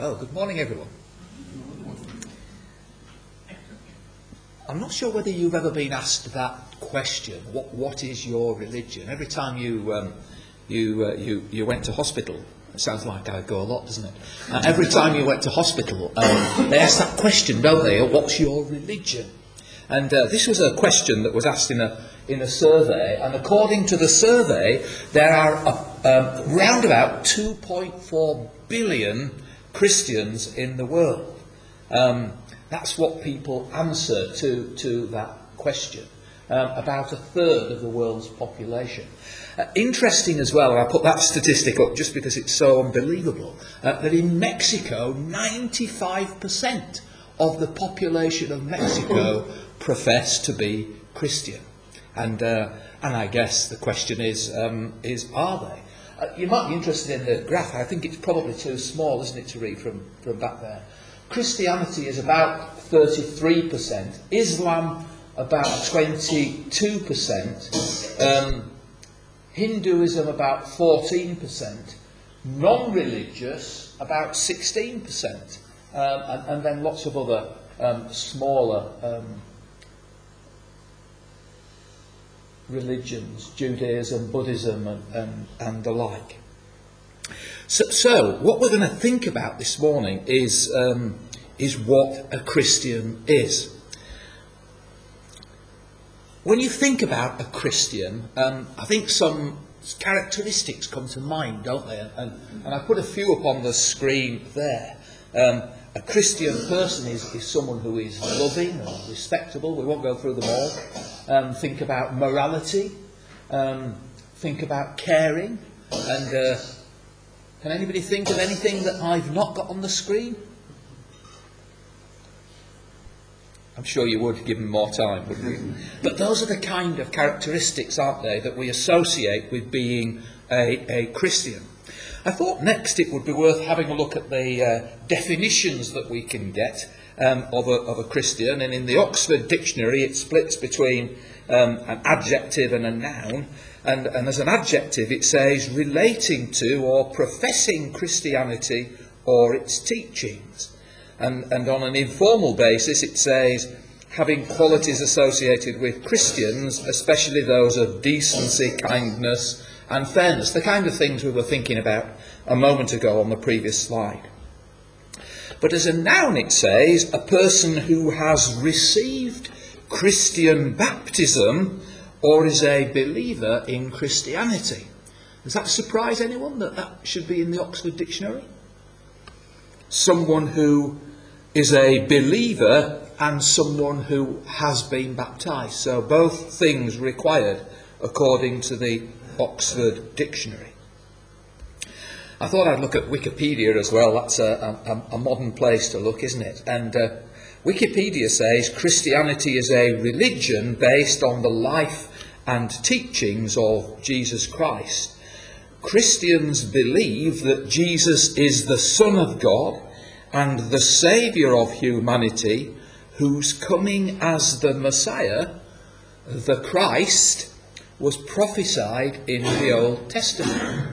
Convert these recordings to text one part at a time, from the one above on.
Well, good morning, everyone. I'm not sure whether you've ever been asked that question. What is your religion? Every time you went to hospital, it sounds like I go a lot, doesn't it? Every time you went to hospital, they asked that question, don't they? What's your religion? And this was a question that was asked in a survey, and according to the survey, there are round about 2.4 billion Christians in the world. That's what people answer to that question. About a third of the world's population. Interesting as well, and I put that statistic up just because it's so unbelievable, that in Mexico, 95% of the population of Mexico profess to be Christian. And I guess the question is are they? You might be interested in the graph. I think it's probably too small, isn't it, to read from back there. Christianity is about 33%. Islam about 22%. Hinduism about 14%. Non-religious about 16%. And then lots of other smaller religions, Judaism, Buddhism and the like. So what we're going to think about this morning is what a Christian is. When you think about a Christian, I think some characteristics come to mind, don't they? And I put a few up on the screen there. A Christian person is someone who is loving and respectable. We won't go through them all. Think about morality. Think about caring. And can anybody think of anything that I've not got on the screen? I'm sure you would, given more time, wouldn't you? But those are the kind of characteristics, aren't they, that we associate with being a Christian. I thought next it would be worth having a look at the definitions that we can get of a Christian. And in the Oxford Dictionary, it splits between an adjective and a noun. And as an adjective, it says relating to or professing Christianity or its teachings. And on an informal basis, it says having qualities associated with Christians, especially those of decency, kindness and fairness, the kind of things we were thinking about a moment ago on the previous slide. But as a noun, it says a person who has received Christian baptism or is a believer in Christianity. Does that surprise anyone that should be in the Oxford Dictionary? Someone who is a believer and someone who has been baptised. So both things required according to the Oxford Dictionary. I thought I'd look at Wikipedia as well. That's a modern place to look, isn't it? And Wikipedia says Christianity is a religion based on the life and teachings of Jesus Christ. Christians believe that Jesus is the Son of God and the Saviour of humanity, whose coming as the Messiah, the Christ, was prophesied in the Old Testament.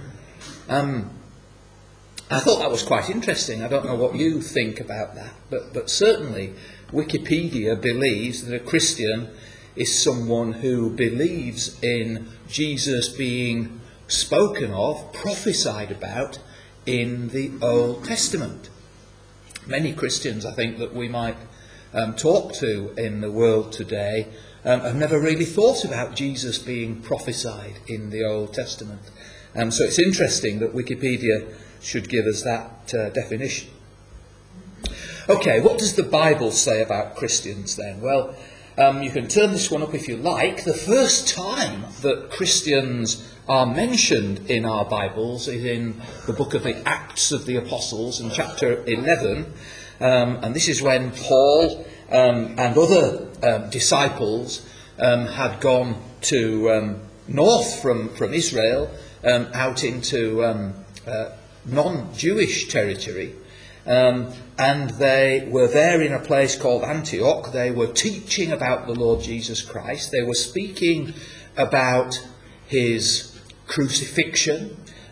I thought that was quite interesting. I don't know what you think about that, but certainly Wikipedia believes that a Christian is someone who believes in Jesus being spoken of, prophesied about in the Old Testament. Many Christians, I think, that we might talk to in the world today have never really thought about Jesus being prophesied in the Old Testament. So it's interesting that Wikipedia should give us that definition. Okay, what does the Bible say about Christians then? Well, you can turn this one up if you like. The first time that Christians are mentioned in our Bibles is in the book of the Acts of the Apostles in chapter 11. And this is when Paul and other disciples had gone to north from Israel out into non-Jewish territory. And they were there in a place called Antioch. They were teaching about the Lord Jesus Christ. They were speaking about his crucifixion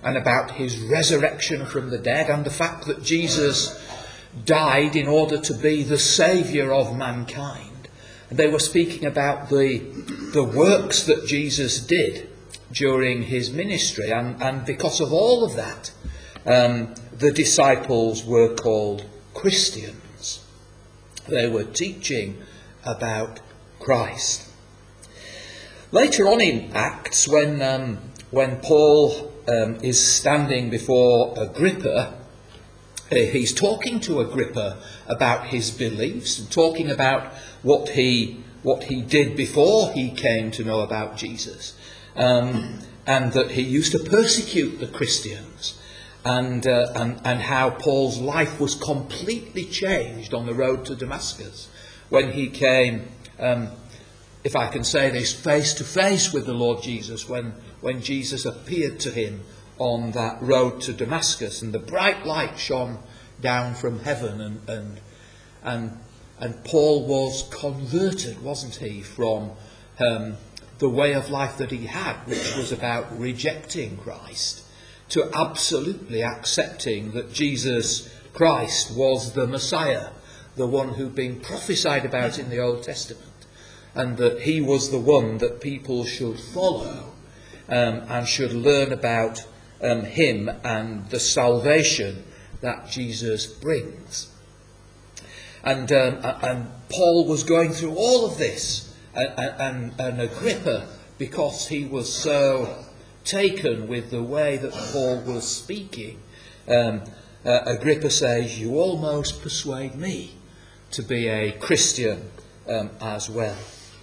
and about his resurrection from the dead, and the fact that Jesus died in order to be the saviour of mankind. And they were speaking about the works that Jesus did during his ministry, and because of all of that, the disciples were called Christians. They were teaching about Christ. Later on in Acts, when Paul is standing before Agrippa, he's talking to Agrippa about his beliefs and talking about what he did before he came to know about Jesus, and that he used to persecute the Christians, and how Paul's life was completely changed on the road to Damascus when he came, if I can say this, face to face with the Lord Jesus, when Jesus appeared to him on that road to Damascus, and the bright light shone down from heaven, and Paul was converted, wasn't he, from the way of life that he had, which was about rejecting Christ, to absolutely accepting that Jesus Christ was the Messiah, the one who'd been prophesied about in the Old Testament, and that he was the one that people should follow, and should learn about him and the salvation that Jesus brings. And Paul was going through all of this, and Agrippa, because he was so taken with the way that Paul was speaking, Agrippa says, "You almost persuade me to be a Christian as well."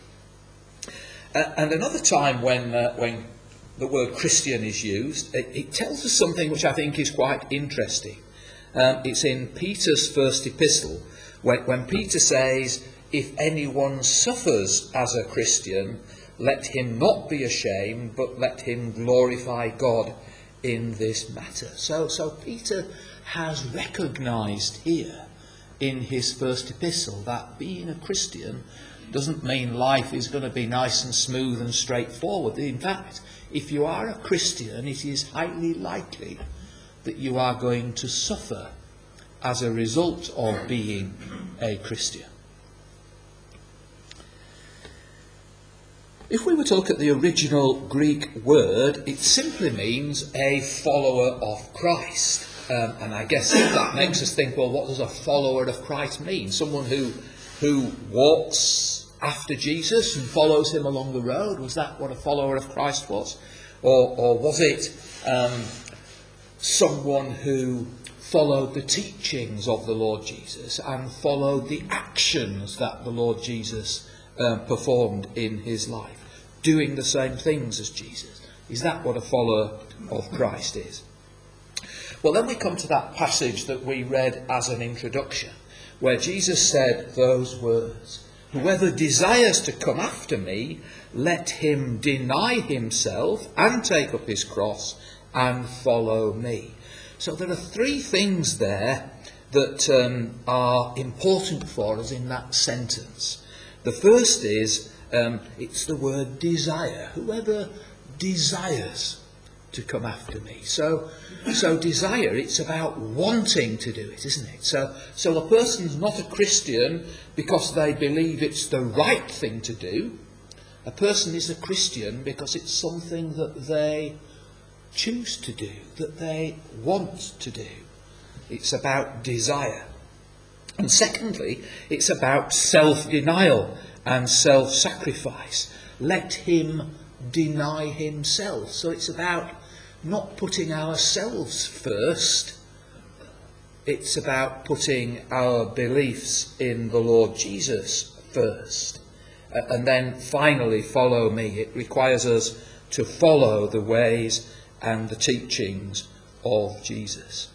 And another time when the word Christian is used, it tells us something which I think is quite interesting. It's in Peter's first epistle, when Peter says, "If anyone suffers as a Christian, let him not be ashamed, but let him glorify God in this matter." So Peter has recognised here in his first epistle that being a Christian doesn't mean life is going to be nice and smooth and straightforward. In fact, if you are a Christian, it is highly likely that you are going to suffer as a result of being a Christian. If we were to look at the original Greek word, it simply means a follower of Christ. And I guess that makes us think, well, what does a follower of Christ mean? Someone who walks after Jesus and follows him along the road? Was that what a follower of Christ was? Or was it someone who followed the teachings of the Lord Jesus and followed the actions that the Lord Jesus performed in his life, doing the same things as Jesus? Is that what a follower of Christ is? Well, then we come to that passage that we read as an introduction, where Jesus said those words, "Whoever desires to come after me, let him deny himself and take up his cross and follow me." So there are three things there that are important for us in that sentence. The first is, it's the word desire. Whoever desires to come after me. So desire, it's about wanting to do it, isn't it? So a person's not a Christian because they believe it's the right thing to do. A person is a Christian because it's something that they choose to do, that they want to do. It's about desire. And secondly, it's about self-denial and self-sacrifice. Let him deny himself. So it's about not putting ourselves first. It's about putting our beliefs in the Lord Jesus first. And then finally, follow me. It requires us to follow the ways and the teachings of Jesus.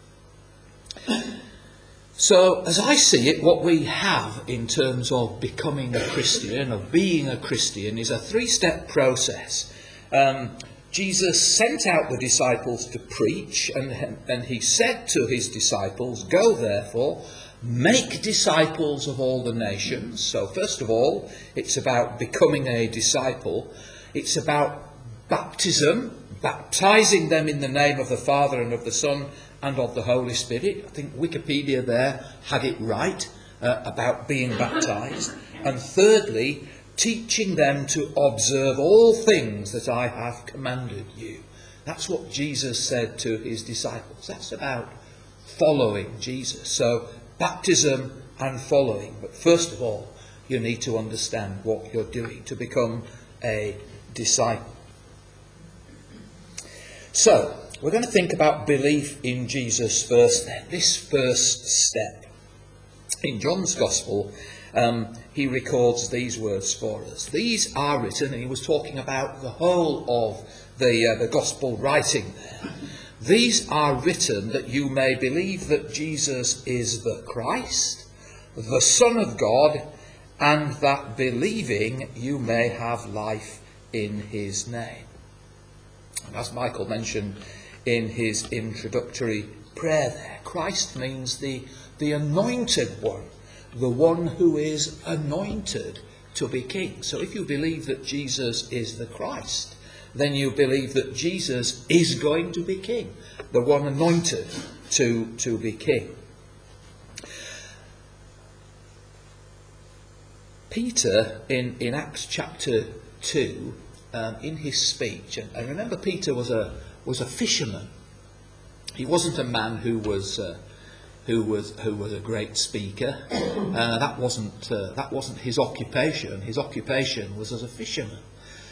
So, as I see it, what we have in terms of becoming a Christian, of being a Christian, is a three-step process. Jesus sent out the disciples to preach, and he said to his disciples, "Go therefore, make disciples of all the nations." So first of all, it's about becoming a disciple. It's about baptism, baptizing them in the name of the Father and of the Son and of the Holy Spirit. I think Wikipedia there had it right about being baptized. And thirdly, teaching them to observe all things that I have commanded you. That's what Jesus said to his disciples. That's about following Jesus. So baptism and following. But first of all, you need to understand what you're doing to become a disciple. So, we're going to think about belief in Jesus first then. This first step. In John's Gospel, he records these words for us. These are written, and he was talking about the whole of the Gospel writing there. These are written that you may believe that Jesus is the Christ, the Son of God, and that believing you may have life in his name. And as Michael mentioned in his introductory prayer there, Christ means the anointed one, the one who is anointed to be king. So if you believe that Jesus is the Christ, then you believe that Jesus is going to be king, the one anointed to be king. Peter, in Acts chapter 2, in his speech, and remember Peter was a fisherman. He wasn't a man who was a great speaker. That wasn't his occupation. His occupation was as a fisherman.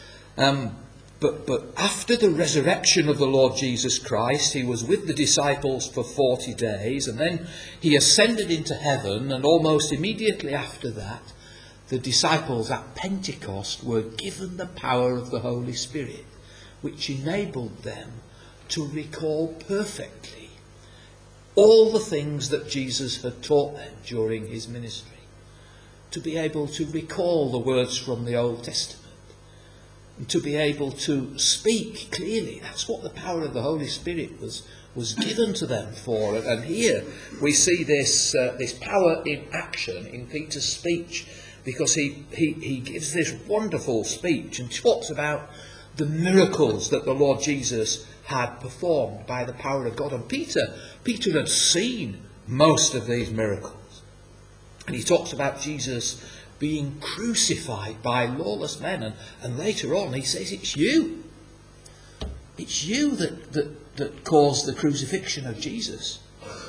But after the resurrection of the Lord Jesus Christ, he was with the disciples for 40 days, and then he ascended into heaven, and almost immediately after that, the disciples at Pentecost were given the power of the Holy Spirit, which enabled them to recall perfectly all the things that Jesus had taught them during his ministry. To be able to recall the words from the Old Testament. And to be able to speak clearly. That's what the power of the Holy Spirit was given to them for. And here we see this power in action in Peter's speech, because he gives this wonderful speech and talks about the miracles that the Lord Jesus had performed by the power of God. And Peter had seen most of these miracles. And he talks about Jesus being crucified by lawless men. And later on he says, it's you. It's you that caused the crucifixion of Jesus.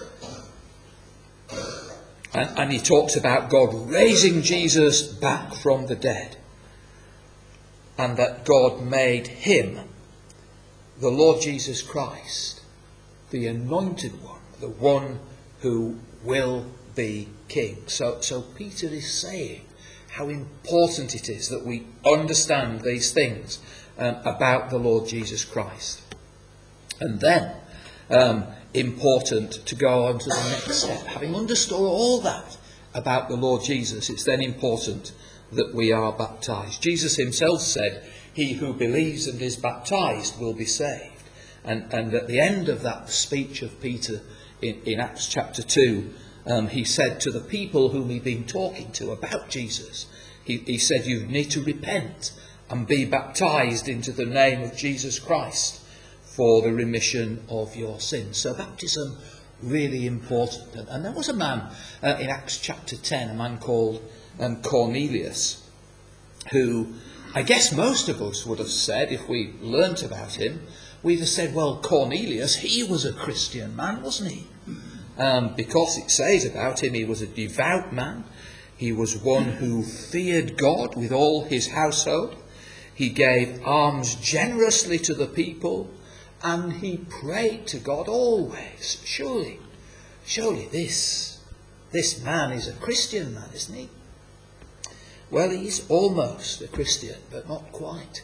And he talks about God raising Jesus back from the dead. And that God made him, the Lord Jesus Christ, the anointed one, the one who will be king. So Peter is saying how important it is that we understand these things about the Lord Jesus Christ. And then important to go on to the next step. Having understood all that about the Lord Jesus, it's then important that we are baptized. Jesus himself said, he who believes and is baptized will be saved. And at the end of that speech of Peter in Acts chapter 2, he said to the people whom he'd been talking to about Jesus, he said, you need to repent and be baptized into the name of Jesus Christ for the remission of your sins. So baptism, really important. And there was a man in Acts chapter 10, a man called Cornelius, who I guess most of us would have said, if we learnt about him, we'd have said, well, Cornelius, he was a Christian man, wasn't he? Because it says about him, he was a devout man. He was one who feared God with all his household. He gave alms generously to the people, and he prayed to God always. Surely this man is a Christian man, isn't he? Well, he's almost a Christian, but not quite.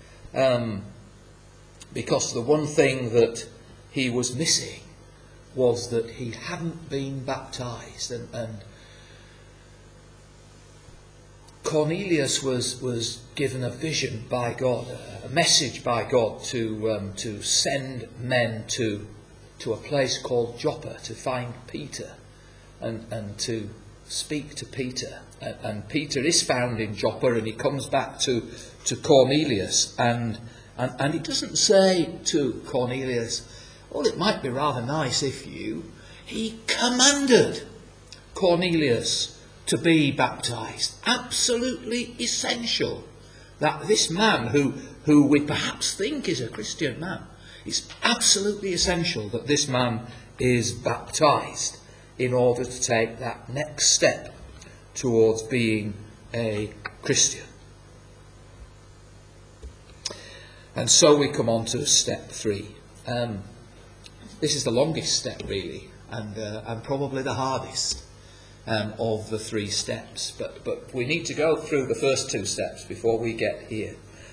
Because the one thing that he was missing was that he hadn't been baptized. And Cornelius was given a vision by God, a message by God to send men to a place called Joppa to find Peter and to speak to Peter. And Peter is found in Joppa, and he comes back to Cornelius, and And it doesn't say to Cornelius, well, it might be rather nice if you. He commanded Cornelius to be baptized. Absolutely essential that this man, who we perhaps think is a Christian man, it's absolutely essential that this man is baptized in order to take that next step towards being a Christian. And so we come on to step 3. This is the longest step, really, and probably the hardest of the 3 steps. But we need to go through the first 2 steps before we get here.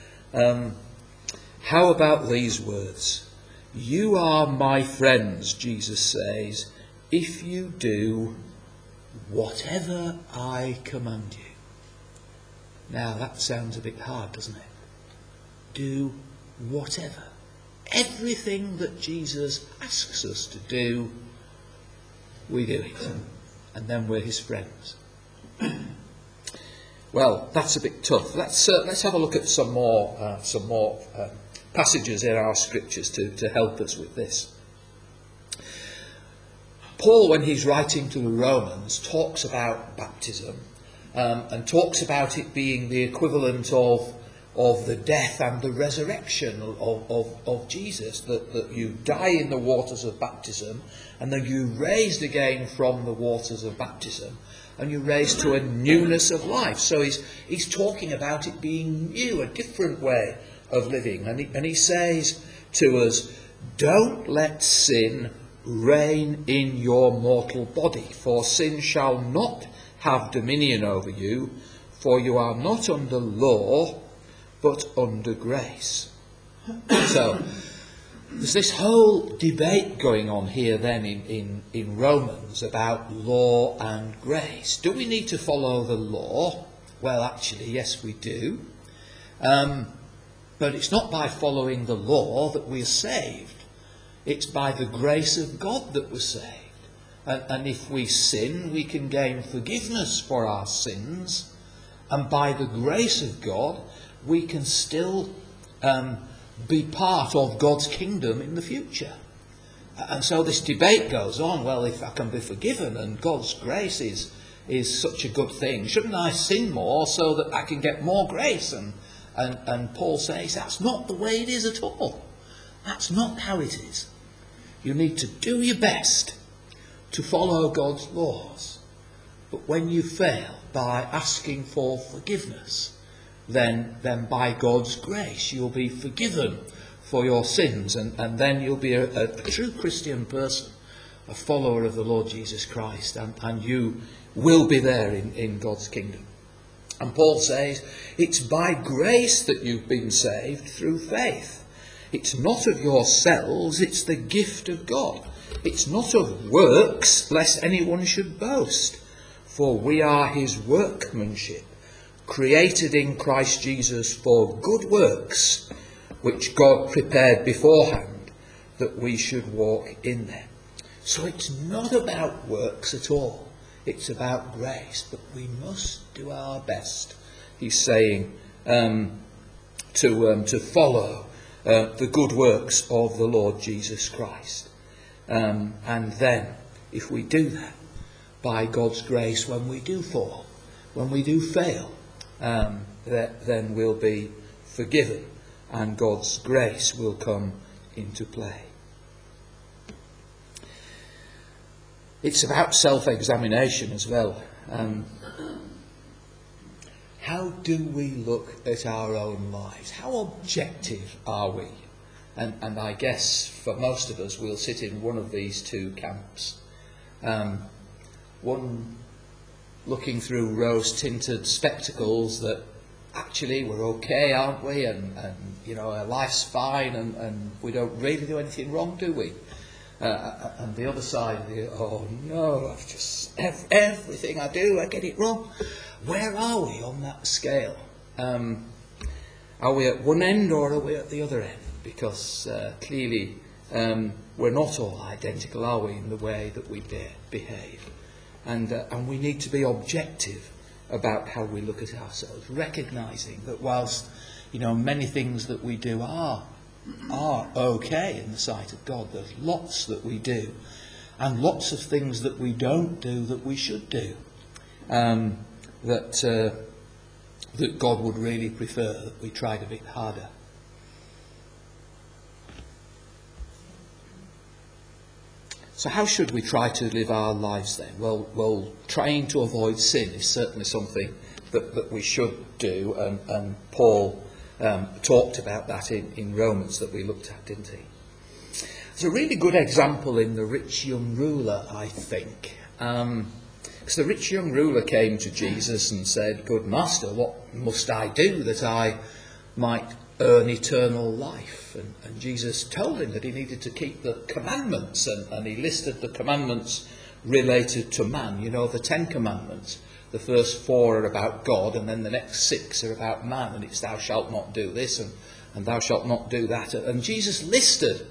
How about these words? You are my friends, Jesus says, if you do whatever I command you. Now that sounds a bit hard, doesn't it? Do whatever. Everything that Jesus asks us to do, we do it. And then we're his friends. Well, that's a bit tough. Let's have a look at some more passages in our scriptures to help us with this. Paul, when he's writing to the Romans, talks about baptism and talks about it being the equivalent of the death and the resurrection of Jesus, that you die in the waters of baptism and then you're raised again from the waters of baptism and you're raised to a newness of life. So he's talking about it being new, a different way of living. And he says to us, don't let sin reign in your mortal body, for sin shall not have dominion over you, for you are not under law, but under grace. So there's this whole debate going on here then in Romans about law and grace. Do we need to follow the law? Well, actually, yes, we do. But it's not by following the law that we're saved. It's by the grace of God that we're saved. And if we sin, we can gain forgiveness for our sins. And by the grace of God, we can still be part of God's kingdom in the future. And so this debate goes on. Well, if I can be forgiven and God's grace is such a good thing, shouldn't I sin more so that I can get more grace? And Paul says that's not the way it is at all. That's not how it is. You need to do your best to follow God's laws. But when you fail by asking for forgiveness, then by God's grace you'll be forgiven for your sins, and then you'll be a true Christian person, a follower of the Lord Jesus Christ, and you will be there in God's kingdom. And Paul says it's by grace that you've been saved through faith. It's not of yourselves, it's the gift of God. It's not of works, lest anyone should boast. For we are his workmanship, created in Christ Jesus for good works, which God prepared beforehand that we should walk in them. So it's not about works at all. It's about grace. But we must do our best, he's saying, to follow the good works of the Lord Jesus Christ. And then, if we do that, by God's grace, when we do fall, when we do fail, then we'll be forgiven and God's grace will come into play. It's about self-examination as well. How do we look at our own lives? How objective are we? And I guess for most of us we'll sit in one of these 2 camps. One looking through rose-tinted spectacles that actually we're okay, aren't we? And our life's fine and we don't really do anything wrong, do we? And the other side, oh no, I've just everything I do, I get it wrong. Where are we on that scale? Are we at one end or are we at the other end? Because clearly we're not all identical, are we, in the way that we behave? And we need to be objective about how we look at ourselves, recognising that whilst many things that we do are okay in the sight of God. There's lots that we do, and lots of things that we don't do that we should do, that God would really prefer that we tried a bit harder. So how should we try to live our lives then? Well, trying to avoid sin is certainly something that we should do, and Paul talked about that in Romans that we looked at, didn't he? There's a really good example in the rich young ruler, I think. Because the rich young ruler came to Jesus and said, "Good master, what must I do that I might earn eternal life?" And Jesus told him that he needed to keep the commandments, and he listed the commandments related to man. The 10 commandments. The first 4 are about God, and then the next 6 are about man, and it's thou shalt not do this, and thou shalt not do that. And Jesus listed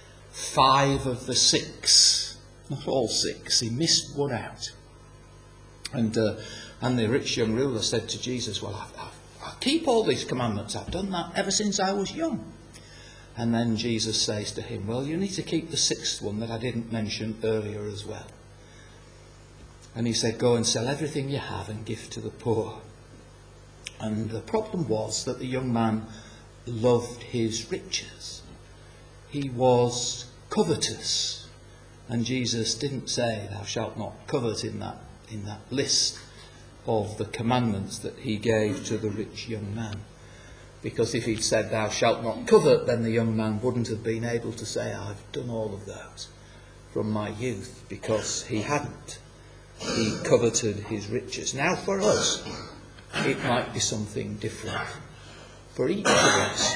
5 of the 6, not all 6. He missed one out. And the rich young ruler said to Jesus, "Well, I keep all these commandments. I've done that ever since I was young." And then Jesus says to him, "Well, you need to keep the 6th one that I didn't mention earlier as well." And he said, "Go and sell everything you have and give to the poor." And the problem was that the young man loved his riches. He was covetous. And Jesus didn't say, "Thou shalt not covet," in that list of the commandments that he gave to the rich young man. Because if he'd said, "Thou shalt not covet," then the young man wouldn't have been able to say, "I've done all of those from my youth," because he hadn't. He coveted his riches. Now for us, it might be something different. For each of us,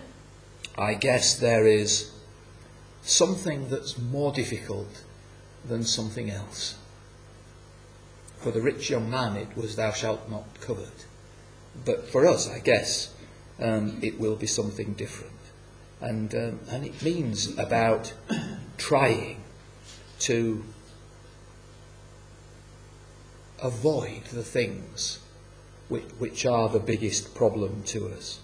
I guess there is something that's more difficult than something else. For the rich young man, it was "thou shalt not covet." But for us, I guess, it will be something different. And it means about trying to avoid the things which are the biggest problem to us.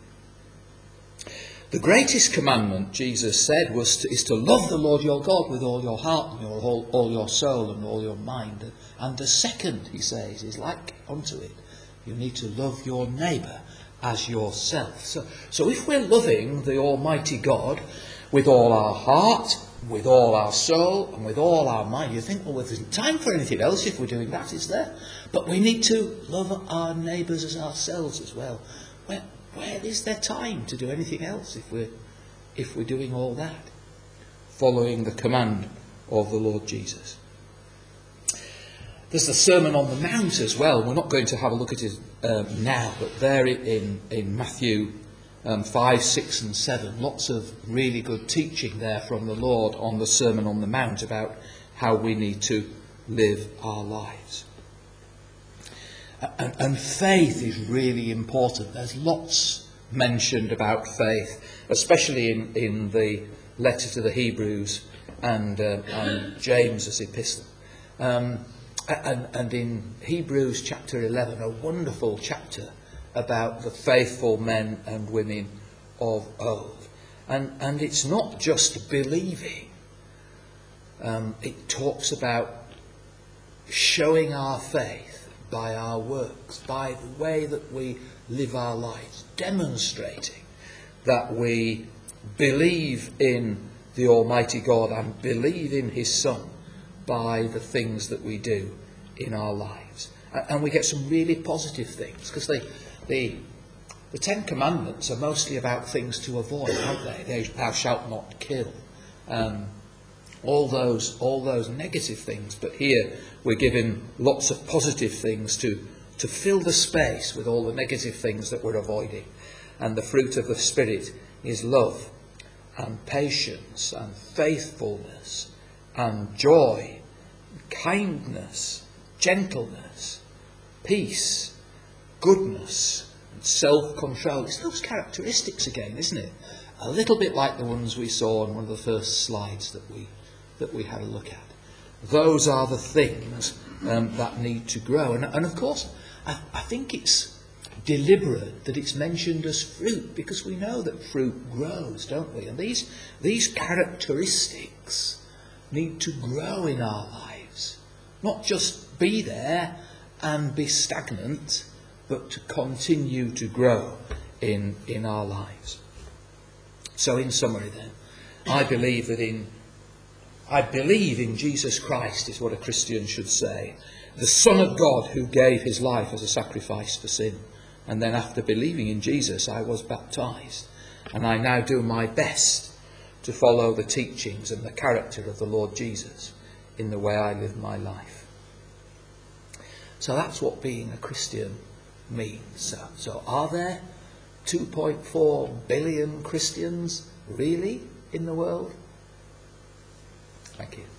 The greatest commandment, Jesus said, is to love the Lord your God with all your heart and all your soul and all your mind. And the second, he says, is like unto it. You need to love your neighbour as yourself. So if we're loving the Almighty God with all our heart, with all our soul, and with all our mind, you think, well, there isn't time for anything else if we're doing that, is there? But we need to love our neighbours as ourselves as well. Where is there time to do anything else if we're doing all that? Following the command of the Lord Jesus. There's the Sermon on the Mount as well. We're not going to have a look at it now, but there in Matthew 5, 6 and 7, lots of really good teaching there from the Lord on the Sermon on the Mount about how we need to live our lives. And faith is really important. There's lots mentioned about faith, especially in the letter to the Hebrews and James's epistle. And in Hebrews chapter 11, a wonderful chapter about the faithful men and women of old. And it's not just believing. It talks about showing our faith by our works, by the way that we live our lives, demonstrating that we believe in the Almighty God and believe in his Son by the things that we do in our lives. And we get some really positive things, because the 10 Commandments are mostly about things to avoid, aren't they? Thou shalt not kill. All those negative things, but here we're given lots of positive things to fill the space with all the negative things that we're avoiding. And the fruit of the Spirit is love and patience and faithfulness and joy, kindness, gentleness, peace, goodness and self-control. It's those characteristics again, isn't it? A little bit like the ones we saw on one of the first slides that we had a look at. Those are the things that need to grow. And of course, I think it's deliberate that it's mentioned as fruit, because we know that fruit grows, don't we? And these characteristics need to grow in our lives, not just be there and be stagnant, but to continue to grow in our lives. So in summary then, I believe in Jesus Christ is what a Christian should say. The Son of God who gave his life as a sacrifice for sin. And then after believing in Jesus, I was baptised. And I now do my best to follow the teachings and the character of the Lord Jesus in the way I live my life. So that's what being a Christian means. So are there 2.4 billion Christians really in the world? Thank you.